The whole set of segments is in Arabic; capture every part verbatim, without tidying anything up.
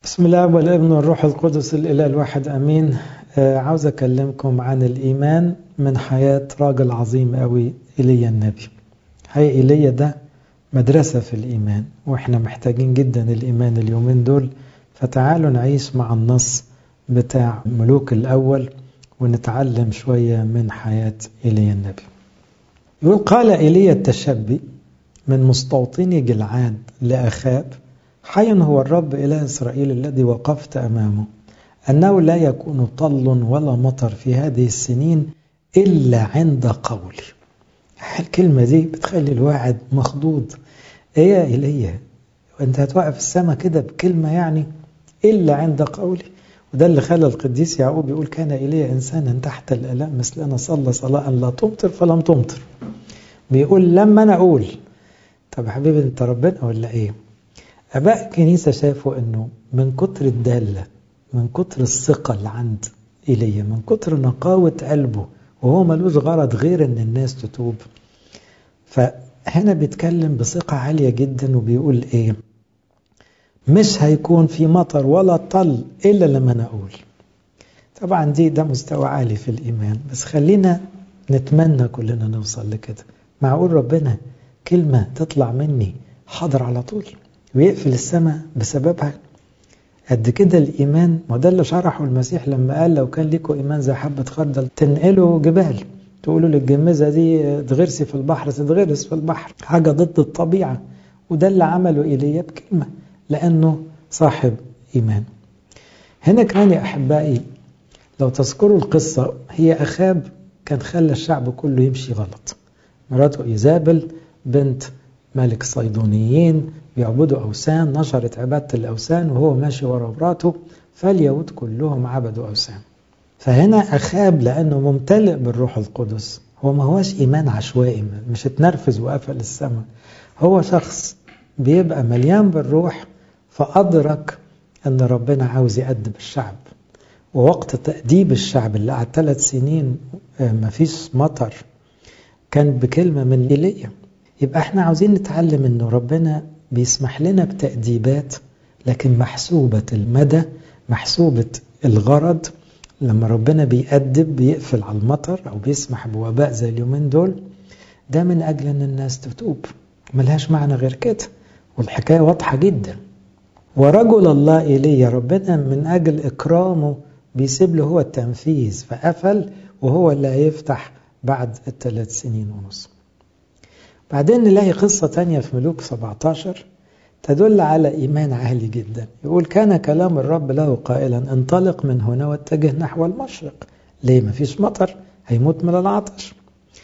بسم الله والابن والروح القدس الإله الواحد أمين. آه عاوز أكلمكم عن الإيمان من حياة راجل عظيم قوي إيليا النبي. حقيقي إيليا ده مدرسة في الإيمان، وإحنا محتاجين جدا الإيمان اليومين دول. فتعالوا نعيش مع النص بتاع ملوك الأول ونتعلم شوية من حياة إيليا النبي. يقول: قال إيليا التشبي من مستوطني جلعاد لأخاب: حي هو الرب إله إسرائيل الذي وقفت أمامه، أنه لا يكون طل ولا مطر في هذه السنين إلا عند قولي. الكلمة دي بتخلي الواحد مخضوض. إيه يا إيليا، وأنت هتوقف السماء كده بكلمة؟ يعني إلا عند قولي. وده اللي خلى القديس يعقوب يقول: كان إيليا إنسانا تحت الآلام مثلنا، صلى صلاة لا تمطر فلم تمطر. بيقول لما أنا أقول. طب حبيبي أنت ربنا ولا إيه؟ أباء الكنيسة شافوا أنه من كتر الدالة، من كتر الثقة اللي عند إيليا، من كتر نقاوة قلبه، وهو ملوش غرض غير أن الناس تتوب، فهنا بيتكلم بثقة عالية جدا وبيقول إيه؟ مش هيكون في مطر ولا طل إلا لما أنا أقول. طبعا دي ده مستوى عالي في الإيمان، بس خلينا نتمنى كلنا نوصل لكده. معقول ربنا كلمة تطلع مني حاضر على طول ويقفل السماء بسببها؟ قد كده الإيمان. وده اللي شرحه المسيح لما قال: لو كان لكم إيمان زي حبة خردل تنقلوا جبال، تقولوا للجميزة دي تغرسي في البحر تتغرس في البحر. حاجة ضد الطبيعة. وده اللي عمله إيليا بكلمة، لأنه صاحب إيمان. هنا كمان يا أحبائي لو تذكروا القصة، هي أخاب كان خلى الشعب كله يمشي غلط. مراته إيزابل بنت ملك الصيدونيين بيعبدوا أوثان، نشرت عبادة الأوثان وهو ماشي ورا مراته، فاليهود كلهم عبدوا أوثان. فهنا أخاب لأنه ممتلئ بالروح القدس، هو ما هوش إيمان عشوائي، مش اتنرفز وقفل السماء. هو شخص بيبقى مليان بالروح، فأدرك أن ربنا عاوز يأدب الشعب. ووقت تأديب الشعب اللي قعد ثلاث سنين ما فيش مطر كان بكلمة من إيليا. يبقى احنا عاوزين نتعلم انه ربنا بيسمح لنا بتأديبات، لكن محسوبة المدى، محسوبة الغرض. لما ربنا بيأدب بيقفل على المطر أو بيسمح بوباء زي اليومين دول، ده من أجل أن الناس تتوب، ملهاش معنى غير كده. والحكاية واضحة جدا. ورجل الله إيليا ربنا من أجل إكرامه بيسيب له هو التنفيذ، فقفل وهو اللي هيفتح بعد الثلاث سنين ونص. بعدين نلاقي قصة تانية في ملوك سبعة عشر تدل على إيمان عالي جدا. يقول: كان كلام الرب له قائلا: انطلق من هنا واتجه نحو المشرق. ليه؟ مفيش مطر، هيموت من العطش.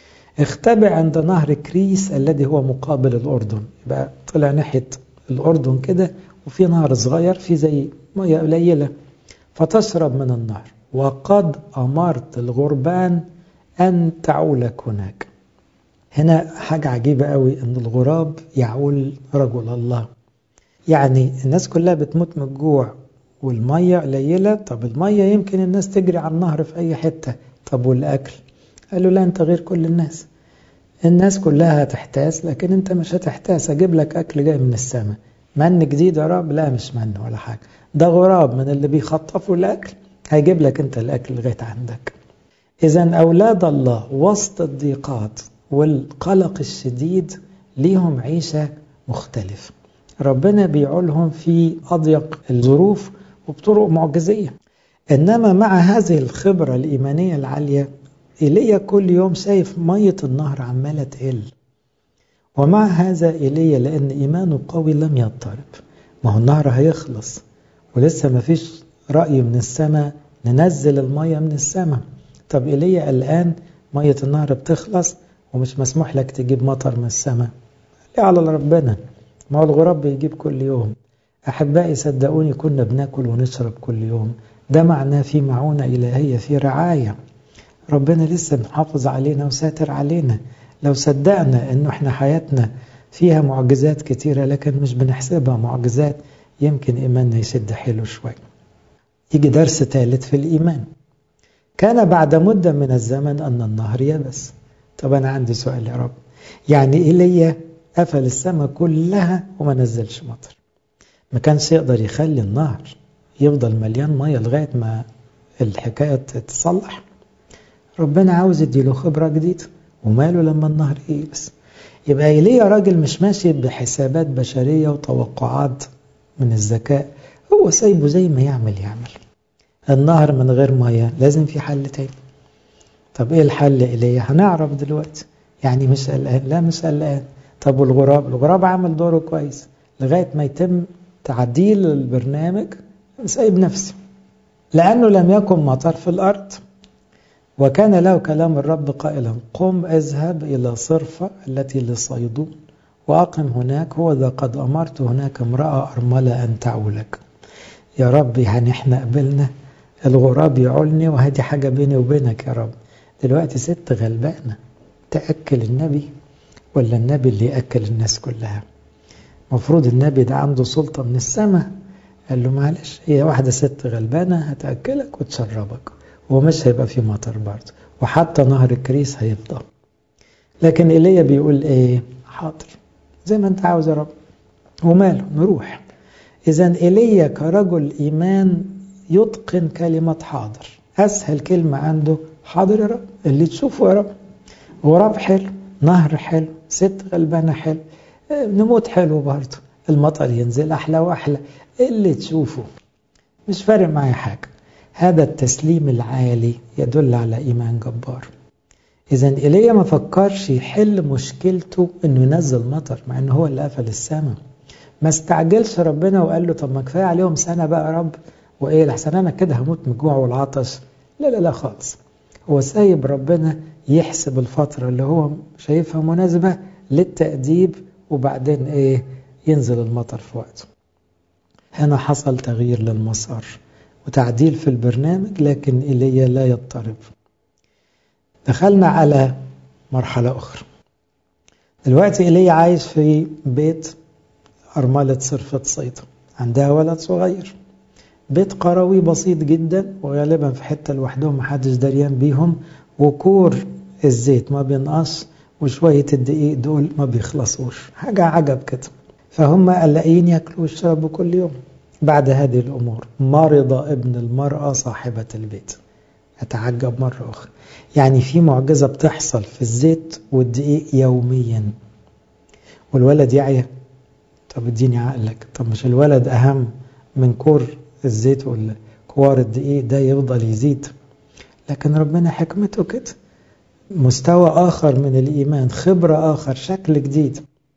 اختبئ عند نهر كريس الذي هو مقابل الأردن. يبقى طلع ناحية الأردن كده، وفي نهر صغير في زي مياه قليلة، فتشرب من النهر، وقد أمرت الغربان أن تعولك هناك. هنا حاجة عجيبة قوي، أن الغراب يعول رجل الله. يعني الناس كلها بتموت من الجوع والمية قليلة. طب المية يمكن الناس تجري على النهر في أي حتة، طب والأكل؟ قالوا: لا، أنت غير كل الناس. الناس كلها هتحتاس لكن أنت مش هتحتاس، أجيب لك أكل جاي من السماء. من جديد يا رب؟ لا، مش من ولا حاجة، ده غراب من اللي بيخطفوا الأكل، هيجيب لك أنت الأكل لغاية عندك. إذن أولاد الله وسط الضيقات والقلق الشديد ليهم عيشة مختلفة. ربنا بيعولهم في أضيق الظروف وبطرق معجزية. إنما مع هذه الخبرة الإيمانية العالية، إيليا كل يوم شايف مية النهر عمالة تقل. ومع هذا إيليا لأن إيمانه قوي لم يضطرب. ما هو النهر هيخلص ولسه ما فيش رأي من السماء ننزل المية من السماء. طب إيليا الآن مية النهر بتخلص ومش مسموح لك تجيب مطر من السماء، ليه على ربنا؟ ما هو الغراب بيجيب كل يوم. أحبائي صدقوني كنا بناكل ونشرب كل يوم، ده معناه في معونة إلهية، في رعاية. ربنا لسه محافظ علينا وساتر علينا. لو صدقنا إنه إحنا حياتنا فيها معجزات كتيرة لكن مش بنحسبها معجزات، يمكن إيماننا يشد حيله شوي. يجي درس ثالث في الإيمان. كان بعد مدة من الزمن أن النهر يبس. طب أنا عندي سؤال يا رب، يعني إيليا قفل السماء كلها وما نزلش مطر، ما كانش يقدر يخلي النهر يفضل مليان مية لغاية ما الحكاية تتصلح. ربنا عاوز يديله خبرة جديدة، وماله لما النهر يبس. يبقى إيليا راجل مش ماشي بحسابات بشرية وتوقعات من الذكاء، هو سايبه زي ما يعمل يعمل. النهر من غير مية لازم في حل تاني. طب ايه الحل إيليا؟ هنعرف دلوقتي. يعني مش قلقان؟ لا مش قلقان. طب والغراب؟ الغراب عمل دوره كويس لغاية ما يتم تعديل البرنامج، سايب نفسه لأنه لم يكن مطر في الأرض. وكان له كلام الرب قائلا قم اذهب إلى صرفة التي لصيدون وأقم هناك، هو ذا قد أمرت هناك امرأة أرملة أن تعولك. يا رب يعني احنا قبلنا الغراب يعولني وهذه حاجة بيني وبينك يا رب. دلوقتي ست غلبانة تأكل النبي ولا النبي اللي يأكل الناس كلها؟ مفروض النبي ده عنده سلطة من السماء. قال له معلش، هي واحدة ست غلبانة هتأكلك وتشربك، ومش هيبقى في مطر برضه، وحتى نهر الكريس هيفضى. لكن إيليا بيقول ايه؟ حاضر زي ما انت عاوز يا رب، وماله نروح. إذن إيليا كرجل إيمان يتقن كلمة حاضر. أسهل كلمة عنده حاضر يا رب، اللي تشوفه يا رب. غراب حلو، نهر حلو، ست غلبانة حلو، نموت حلو برضه، المطر ينزل أحلى وأحلى، اللي تشوفه مش فارق معي حاجة. هذا التسليم العالي يدل على إيمان جبار. إذن إيليا ما فكرش يحل مشكلته إنه ينزل مطر، مع إنه هو اللي قفل السماء. ما استعجلش ربنا وقال له طب ما كفاية عليهم سنة بقى يا رب، وإيه لحسن أنا كده هموت من الجوع والعطش. لا لا لا خالص. هو سايب ربنا يحسب الفترة اللي هو شايفها مناسبة للتأديب، وبعدين إيه ينزل المطر في وقته. هنا حصل تغيير للمسار وتعديل في البرنامج، لكن إيليا لا يضطرب. دخلنا على مرحلة أخرى. دلوقتي إيليا عايش في بيت أرملة صرفة صيدا، عندها ولد صغير. بيت قروي بسيط جدا، وغالبا في حتة لوحدهم محدش دريان بيهم، وكور الزيت ما بينقص، وشوية الدقيق دول ما بيخلصوش، حاجة عجب كده. فهم قلقين ياكلوا ويشربوا كل يوم. بعد هذه الأمور مرض ابن المرأة صاحبة البيت. أتعجب مرة أخرى، يعني في معجزة بتحصل في الزيت والدقيق يوميا، والولد يعيا. طب اديني عقلك، طب مش الولد أهم من كور الزيت والكوار الدقيق ده يفضل يزيد؟ لكن ربنا حكمته كده، مستوى آخر من الإيمان، خبرة آخر، شكل جديد.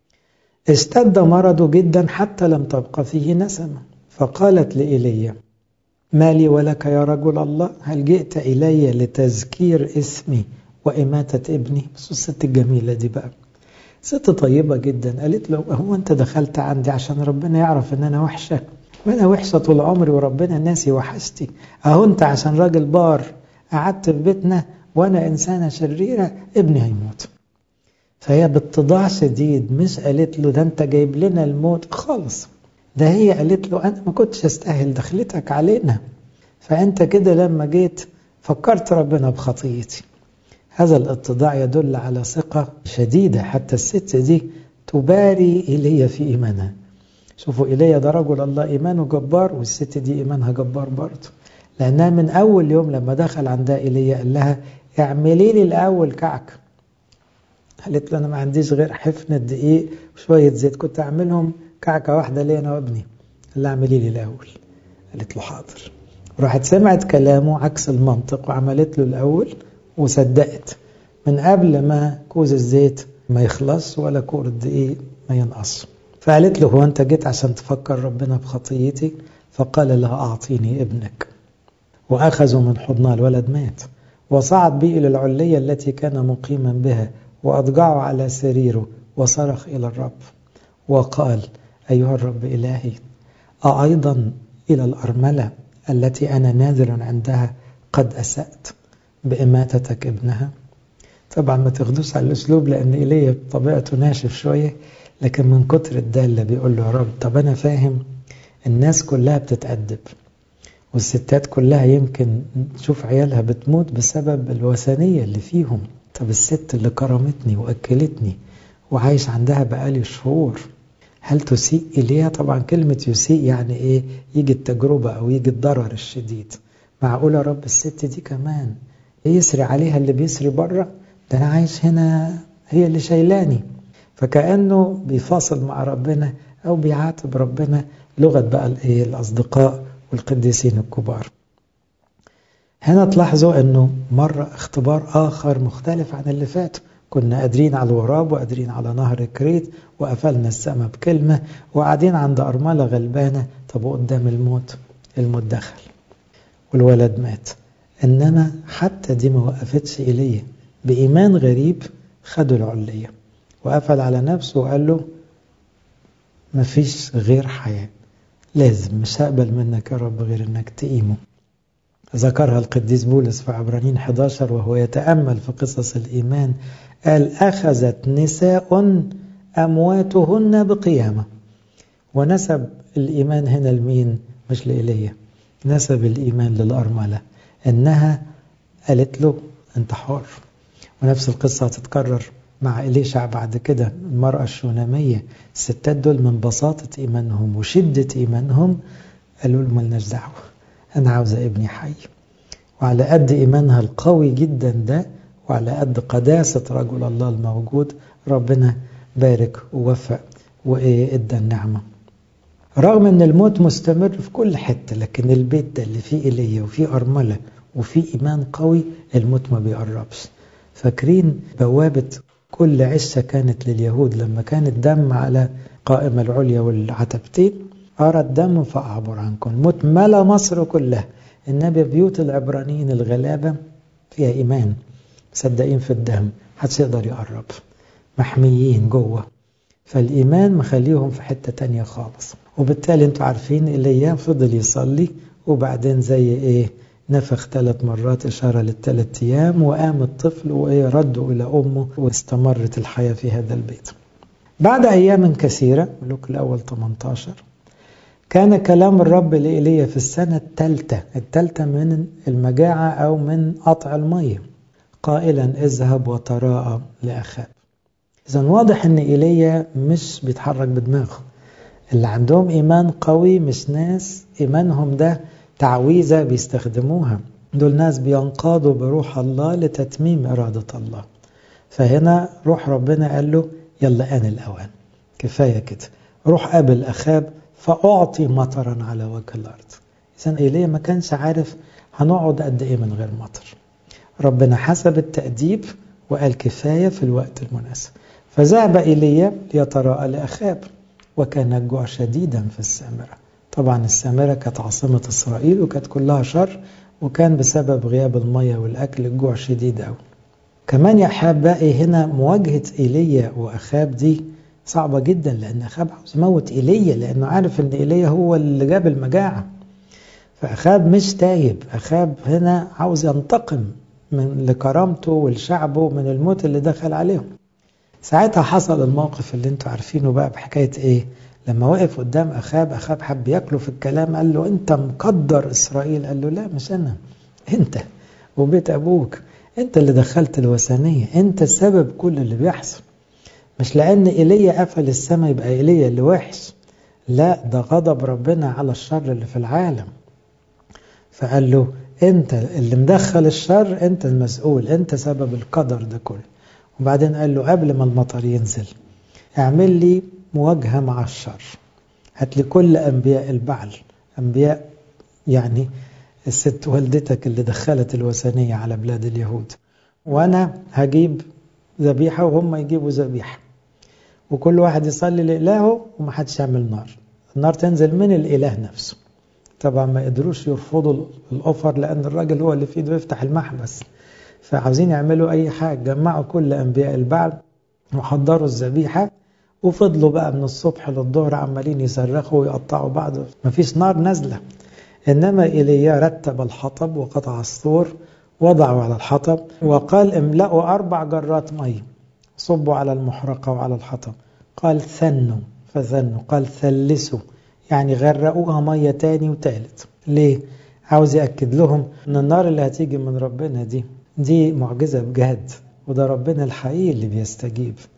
اشتد مرضه جدا حتى لم تبقى فيه نسمة. فقالت لإيليا ما لي ولك يا رجل الله؟ هل جئت إلي لتذكير اسمي وإماتة ابني؟ بس الست الجميلة دي بقى ست طيبة جدا، قالت له هو أنت دخلت عندي عشان ربنا يعرف أن أنا وحشة؟ وأنا وحشة طول عمري وربنا ناسي وحشتي. أهو أنت عشان راجل بار قعدت في بيتنا وأنا إنسانة شريرة، ابني هيموت. فهي باتضاع شديد مش قالت له ده أنت جايب لنا الموت خالص، ده هي قالت له أنا ما كنتش أستاهل دخلتك علينا، فأنت كده لما جيت فكرت ربنا بخطيتي. هذا الاتضاع يدل على ثقة شديدة. حتى الست دي تباري إيليا في إيمانها. شوفوا إيليا ده رجل الله إيمانه جبار، والست دي إيمانها جبار برضه، لأنها من أول يوم لما دخل عندها إيليا قال لها اعملي لي الأول كعك. قالت له أنا ما عنديش غير حفنة دقيق وشوية زيت، كنت أعملهم كعكة واحدة لي أنا وابني. قال لها اعملي لي الأول. قالت له حاضر. وراحت سمعت كلامه عكس المنطق وعملت له الأول وصدقت، من قبل ما كوز الزيت ما يخلص ولا كور الدقيق ما ينقص. فقالت له هو أنت جيت عشان تفكر ربنا بخطيتي؟ فقال لها أعطيني ابنك. وأخذوا من حضنها، الولد مات، وصعد به إلى العلية التي كان مقيما بها، وأضجعه على سريره، وصرخ إلى الرب وقال أيها الرب إلهي، أأيضا إلى الأرملة التي أنا ناذر عندها قد أسأت بإماتتك ابنها؟ طبعا ما تاخدوش على الأسلوب، لأن إيليا طبيعته ناشف شوية، لكن من كتر الدالة بيقول له يا رب طب أنا فاهم الناس كلها بتتأدب، والستات كلها يمكن تشوف عيالها بتموت بسبب الوثنية اللي فيهم. طب الست اللي كرمتني وأكلتني وعايش عندها بقالي شهور، هل تسيء إليها؟ طبعا كلمة يسيء يعني إيه؟ يجي التجربة أو يجي الضرر الشديد. معقولة رب الست دي كمان يسري عليها اللي بيسري بره؟ ده أنا عايش هنا هي اللي شايلاني. فكأنه بيفاصل مع ربنا أو بيعاتب ربنا، لغة بقى الأصدقاء والقديسين الكبار. هنا تلاحظوا أنه مرة اختبار آخر مختلف عن اللي فات. كنا قادرين على الوراب وقادرين على نهر كريت وقفلنا السماء بكلمة وقاعدين عند أرملة غلبانة. طب قدام الموت، الموت دخل والولد مات. إنما حتى دي ما وقفتش إليه، بإيمان غريب خدوا العلية وقفل على نفسه وقال له مفيش غير حياة، لازم مش هقبل منك يا رب غير انك تقيمه. ذكرها القديس بولس في عبرانيين إحدى عشر وهو يتأمل في قصص الإيمان، قال أخذت نساء أمواتهن بقيامة. ونسب الإيمان هنا لمين؟ مش لإيليا، نسب الإيمان للأرملة، إنها قالت له أنت حر. ونفس القصة هتتكرر مع إليشع بعد كده، المرأة الشونامية. الستات دول من بساطة إيمانهم وشدة إيمانهم قالوا له ملناش دعوة، أنا عاوزة ابني حي. وعلى قد إيمانها القوي جدا ده وعلى قد قداسة رجل الله الموجود، ربنا بارك ووفق وإدى النعمة. رغم أن الموت مستمر في كل حتة، لكن البيت ده اللي فيه إيليا وفيه أرملة وفيه إيمان قوي، الموت ما بيقربش. فاكرين بوابة كل عشة كانت لليهود لما كان الدم على قائمة العليا والعتبتين؟ أرى الدم فأعبر عنكم. الموت ملا مصر كلها. النبي بيوت العبرانيين الغلابة فيها إيمان، مصدقين في الدم، محدش يقدر يقرب، محميين جوه. فالإيمان مخليهم في حتة تانية خالص. وبالتالي انتوا عارفين إيليا فضل يصلي وبعدين زي إيه نفخ ثلاث مرات إشارة للثلاث أيام وقام الطفل وردوا إلى أمه واستمرت الحياة في هذا البيت. بعد أيام كثيرة، ملوك الأول ثمانية عشر، كان كلام الرب لإيليا في السنة الثالثة الثالثة من المجاعة أو من قطع المية، قائلا اذهب وتراءى لأخاب. إذا واضح أن إيليا مش بيتحرك بدماغه. اللي عندهم إيمان قوي مش ناس إيمانهم ده تعويذة بيستخدموها، دول ناس بينقادوا بروح الله لتتميم إرادة الله. فهنا روح ربنا قال له يلا آن الأوان، كفاية كده، روح قابل أخاب فأعطي مطرا على وجه الأرض. إذن إيليا ما كانش عارف هنقعد قد إيه من غير مطر. ربنا حسب التأديب وقال كفاية في الوقت المناسب. فذهب إيليا ليتراءى لأخاب، وكان الجوع شديدا في السامرة. طبعا السامرة كانت عاصمة إسرائيل وكانت كلها شر، وكان بسبب غياب المية والأكل الجوع شديد أوي. كمان يا أحبائي هنا مواجهة إيليا وأخاب دي صعبة جدا، لأن أخاب عاوز يموت إيليا لأنه عارف أن إيليا هو اللي جاب المجاعة. فأخاب مش تايب، أخاب هنا عاوز ينتقم من لكرامته والشعبه من الموت اللي دخل عليهم. ساعتها حصل الموقف اللي انتوا عارفينه بقى بحكاية ايه. لما وقف قدام أخاب، أخاب حب ياكله في الكلام، قال له انت مقدر إسرائيل؟ قال له لا مش أنا، انت وبيت أبوك، انت اللي دخلت الوثنية، انت السبب كل اللي بيحصل. مش لأن إيليا قفل السماء يبقى إيليا اللي وحش، لا، ده غضب ربنا على الشر اللي في العالم. فقال له انت اللي مدخل الشر، انت المسؤول، انت سبب القدر ده كله. وبعدين قال له قبل ما المطر ينزل اعمل لي مواجهة مع الشر، هات لي كل أنبياء البعل، أنبياء يعني الست والدتك اللي دخلت الوثنية على بلاد اليهود، وأنا هجيب ذبيحة وهم يجيبوا ذبيحة، وكل واحد يصلي لإلهه ومحدش يعمل نار. النار تنزل من الإله نفسه. طبعا ما قدروش يرفضوا الأوفر لأن الراجل هو اللي في ايده يفتح المحبس، فعاوزين يعملوا أي حاجة. جمعوا كل أنبياء البعل وحضروا الذبيحة، وفضلوا بقى من الصبح للظهر عمالين يصرخوا ويقطعوا بعض، مفيش نار نازلة. إنما إيليا رتب الحطب وقطع السور، وضعوا على الحطب وقال املأوا أربع جرات مي، صبوا على المحرقة وعلى الحطب. قال ثنوا فثنوا، قال ثلثوا يعني غرقوها مية تاني وتالت. ليه؟ عاوز يأكد لهم أن النار اللي هتيجي من ربنا دي دي معجزة بجد، وده ربنا الحقيقي اللي بيستجيب.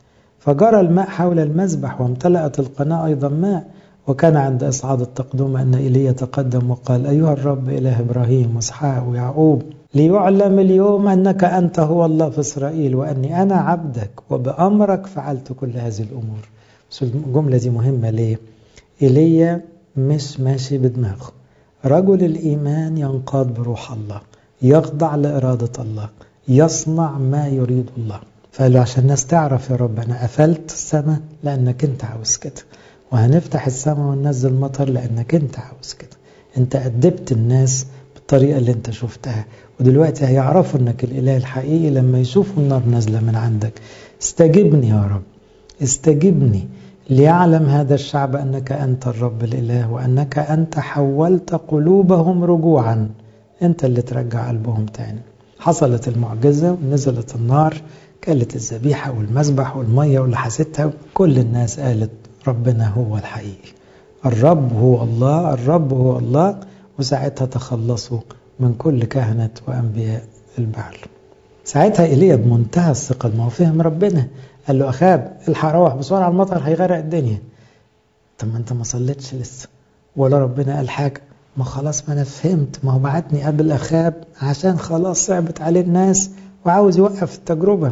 فجرى الماء حول المذبح وامتلأت القناة أيضا ماء. وكان عند إصعاد التقدمة أن إيليا تقدم وقال: أيها الرب إله إبراهيم وإسحاق ويعقوب، ليعلم اليوم أنك أنت هو الله في إسرائيل، وأني أنا عبدك وبأمرك فعلت كل هذه الأمور. بس الجملة دي مهمة ليه؟ إيليا مش ماشي بدماغه، رجل الإيمان ينقاد بروح الله، يخضع لإرادة الله، يصنع ما يريد الله. فقال له: عشان الناس تعرف يا رب أنا قفلت السماء لأنك أنت عاوز كده، وهنفتح السماء وننزل مطر لأنك أنت عاوز كده. أنت أدبت الناس بالطريقة اللي أنت شفتها، ودلوقتي هيعرفوا أنك الإله الحقيقي لما يشوفوا النار نازلة من عندك. استجبني يا رب، استجبني، ليعلم هذا الشعب أنك أنت الرب الإله، وأنك أنت حولت قلوبهم رجوعا. أنت اللي ترجع قلبهم تاني. حصلت المعجزة ونزلت النار، كلت الذبيحة والمذبح والمية واللي حستها. كل الناس قالت ربنا هو الحقيقي، الرب هو الله، الرب هو الله. وساعتها تخلصوا من كل كهنة وأنبياء البعل. ساعتها إيليا بمنتهى الثقة، ما هو فهم ربنا، قال له: أخاب الحق روح بسرعة، المطر هيغرق الدنيا. طب ما أنت ما صليتش لسه ولا ربنا قال حاجة. ما خلاص، ما أنا فهمت، ما هو بعتني قبل أخاب عشان خلاص صعبت عليه الناس وعاوز يوقف التجربة.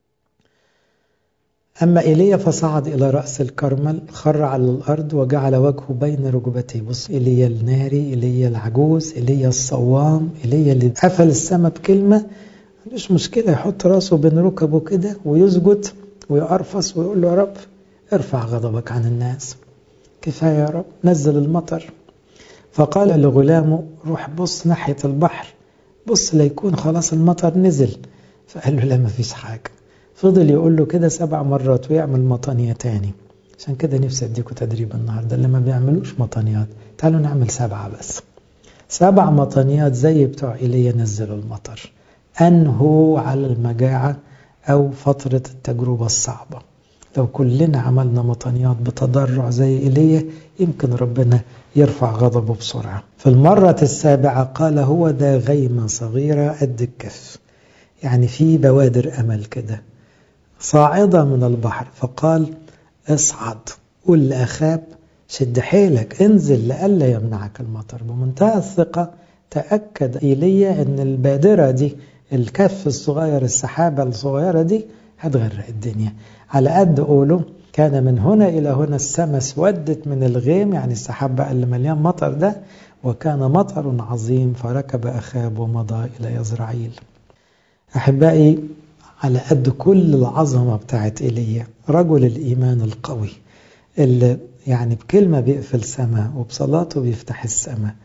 أما إيليا فصعد إلى رأس الكرمل، خر على الأرض وجعل وجهه بين ركبتيه. بص، إيليا الناري، إيليا العجوز، إيليا الصوام، إيليا اللي قفل السماء بكلمة، مش مشكلة يحط راسه بين ركبه كده ويسجد ويقرفص ويقول له: يا رب ارفع غضبك عن الناس، كفاية يا رب، نزل المطر. فقال لغلامه: روح بص ناحية البحر، بص ليكون خلاص المطر نزل. فقال له: لا، ما فيش حاجة. فضل يقول له كده سبع مرات ويعمل مطانية تاني. عشان كده نفسي اديكم تدريب النهاردة، اللي ما بيعملوش مطانيات تعالوا نعمل سبعة بس، سبع مطانيات زي بتوع إيليا نزلوا المطر، أنهوا على المجاعة أو فترة التجربة الصعبة. لو كلنا عملنا مطانيات بتضرع زي إيليا يمكن ربنا يرفع غضبه بسرعة. في المرة السابعة قال: هو ذا غيمة صغيرة قد الكف، يعني في بوادر أمل كده صاعدة من البحر. فقال: اصعد، قل لأخاب شد حيلك، انزل لألا يمنعك المطر. بمنتهى الثقة تأكد إيليا أن البادرة دي، الكف الصغير، السحابة الصغيرة دي هتغرق الدنيا. على قد قوله كان من هنا إلى هنا السماء اسودت من الغيم، يعني السحاب بقى اللي مليان مطر ده، وكان مطر عظيم. فركب أخاب ومضى إلى يزرعيل. أحبائي، على قد كل العظمة بتاعت إيليا، رجل الإيمان القوي اللي يعني بكلمة بيقفل سماء وبصلاته بيفتح السماء،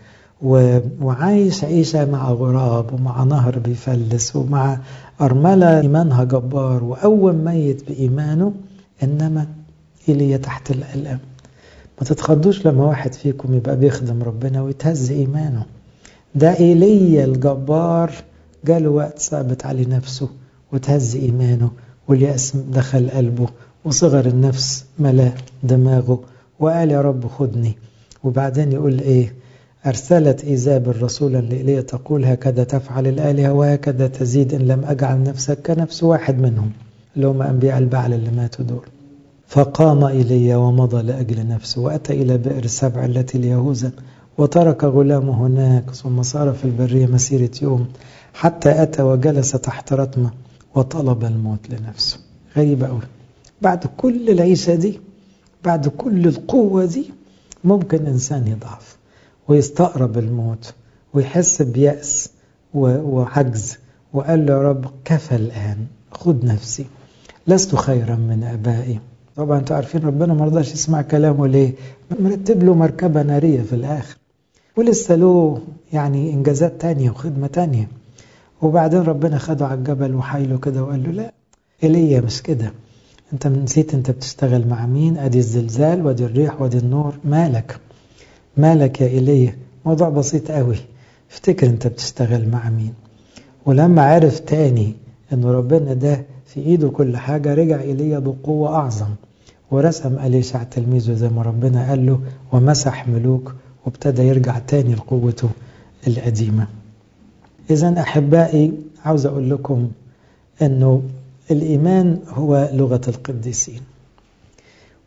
وعايش عيشة مع غراب ومع نهر بيفلس ومع أرملة إيمانها جبار وأول ميت بإيمانه. إنما إيليا تحت الألم. ما تتخضوش لما واحد فيكم يبقى بيخدم ربنا ويتهز إيمانه. ده إيليا الجبار جاله وقت ثابت عليه نفسه وتهز إيمانه، واليأس دخل قلبه، وصغر النفس ملا دماغه، وقال: يا رب خدني. وبعدين يقول إيه؟ أرسلت إيزابل رسولا لإيليا تقول: هكذا تفعل الآلهة وهكذا تزيد إن لم أجعل نفسك كنفس واحد منهم، اللي هم أنبياء البعل اللي ماتوا دول. فقام إيليا ومضى لأجل نفسه، وأتى إلى بئر السبع التي ليهوذا، وترك غلامه هناك، ثم صار في البرية مسيرة يوم حتى أتى وجلس تحت رتمة وطلب الموت لنفسه. غريبة أوي، بعد كل العيشة دي، بعد كل القوة دي، ممكن إنسان يضعف ويستقرب الموت ويحس بيأس وعجز، وقال له: يا رب كفى الآن، خد نفسي، لست خيرا من أبائي. طبعا انتوا عارفين ربنا ما رضاش يسمع كلامه ليه؟ مرتب له مركبة نارية في الآخر، ولسه له يعني إنجازات تانية وخدمة تانية. وبعدين ربنا خده على الجبل وحايله كده وقال له: لا، إيليا مش كده، انت نسيت انت بتشتغل مع مين؟ ادي الزلزال وادي الريح وادي النور، مالك مالك يا إيليا؟ موضوع بسيط قوي، افتكر انت بتشتغل مع مين. ولما عرف تاني ان ربنا ده في ايده كل حاجة، رجع إيليا بقوة اعظم، ورسم أليشع تلميذه زي ما ربنا قال له، ومسح ملوك، وابتدى يرجع تاني لقوته القديمة. إذن أحبائي، عاوز أقول لكم أنه الإيمان هو لغة القديسين.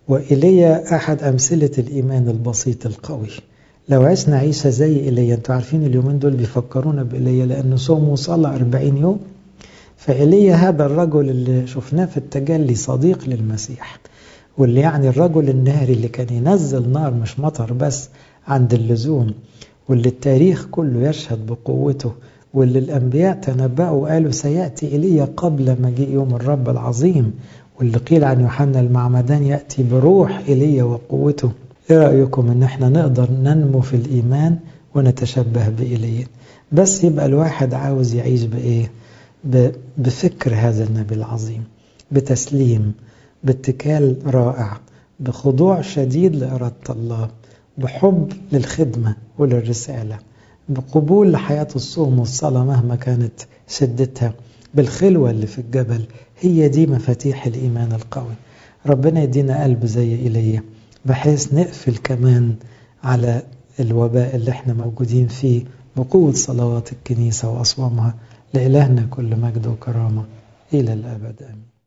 وإيليا أحد أمثلة الإيمان البسيط القوي. لو عشنا عيشة زي إيليا، انتوا عارفين اليومين دول بيفكرونا بإيليا لأنه صوم وصلى أربعين يوم. فإيليا هذا الرجل اللي شفناه في التجلي صديق للمسيح، واللي يعني الرجل الناري اللي كان ينزل نار مش مطر بس عند اللزوم، واللي التاريخ كله يشهد بقوته، واللي الأنبياء تنبأوا وقالوا سيأتي إيليا قبل مجيء يوم الرب العظيم، واللي قيل عن يوحنا المعمدان يأتي بروح إيليا وقوته. إيه رأيكم إن احنا نقدر ننمو في الإيمان ونتشبه بإيليا؟ بس يبقى الواحد عاوز يعيش بإيه؟ بفكر هذا النبي العظيم، بتسليم، باتكال رائع، بخضوع شديد لإرادة الله، بحب للخدمة وللرسالة، بقبول لحياة الصوم والصلاة مهما كانت شدتها، بالخلوة اللي في الجبل. هي دي مفاتيح الإيمان القوي. ربنا يدينا قلب زي إيليا بحيث نقفل كمان على الوباء اللي احنا موجودين فيه بقوة صلوات الكنيسة وأصوامها. لإلهنا كل مجد وكرامة إلى الأبد آمين.